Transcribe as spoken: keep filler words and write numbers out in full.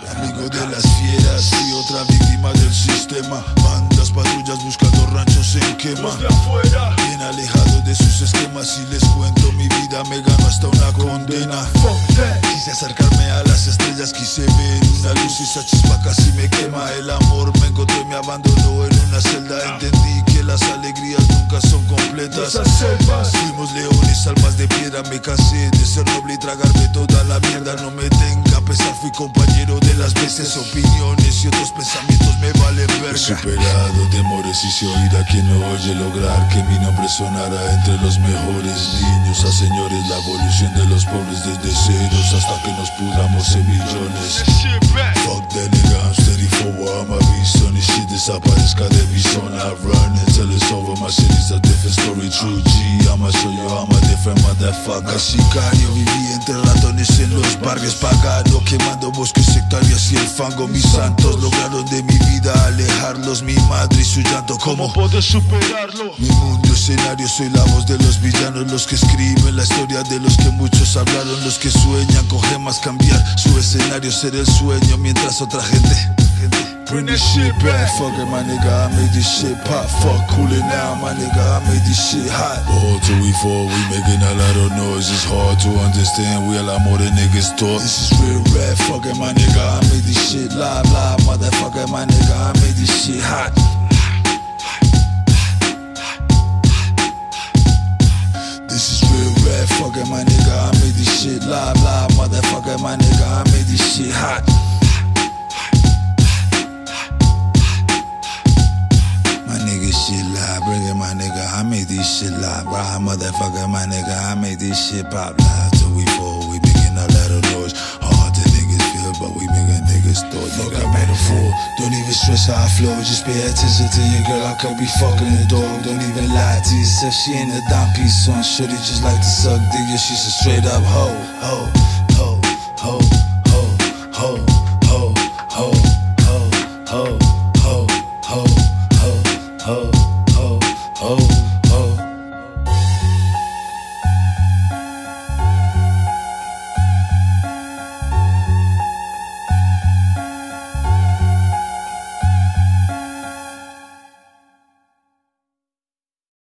amigo de las fieras y otra víctima del sistema. Bandas, patrullas buscando ranchos en quema, bien alejado de sus esquemas. Y les cuento, mi vida me ganó hasta una condena. Quise acercarme a las estrellas, quise ver una luz y esa chispa casi me quema. El amor me encontró y me abandonó en una celda. Entendí que las alegrías nunca son completas. Fuimos leones, almas de piedra. Me cansé de ser noble y tragarme toda la mierda. No me tenga a pesar, fui compañero de las veces. Opiniones y otros pensamientos me valen verga. He superado temores, hice oír a quien no oye. Lograr que mi nombre sonara entre los mejores. Niños a señores, la evolución de los pobres desde ceros hasta que nos pudamos en millones. Fuck that nigga, I'm steady forward, I'm a beast on this shit. Desaparezca de mi zona, run until it's over. My city's a different story, true G. I'ma show you I'm a different motherfucker. Sicario, viví entre ratones en los barrios paganos, quemando bosques sectarios y el fango. Mis santos lograron de mi vida alejarlos, mi madre y su llanto. ¿Cómo puedes superarlo? Mi mundo escenario, soy la voz de los villanos, los que escriben la historia de los que muchos hablaron, los que sueñan con gemas cambiar su escenario, ser el sueño mientras otra gente, gente bring this shit back. Fuck it, my nigga, I made this shit pop. Fuck cool it now, my nigga, I made this shit hot. All till we fall, we making a lot of noise. It's hard to understand, we a lot more than niggas thought. This is real rap, fuck it, my nigga, I made this shit live, live. Motherfucker, my nigga, I made this shit hot. This is real rap, fuck it, my nigga, I made this shit live, live. Motherfucker, my nigga, I made this shit hot. Shit live, bring it, my nigga, I made this shit live. Ride, motherfucker, my nigga, I made this shit pop live. Till we fall, we making a lot of noise. Hard to niggas feel, but we making niggas thought. Fuck, I made a fool. Don't even stress how I flow, just pay attention to your girl. I could be fucking the dog. Don't even lie to yourself, she ain't a dime piece on. Shorty just like to suck dick, yeah, she's a straight up hoe, hoe.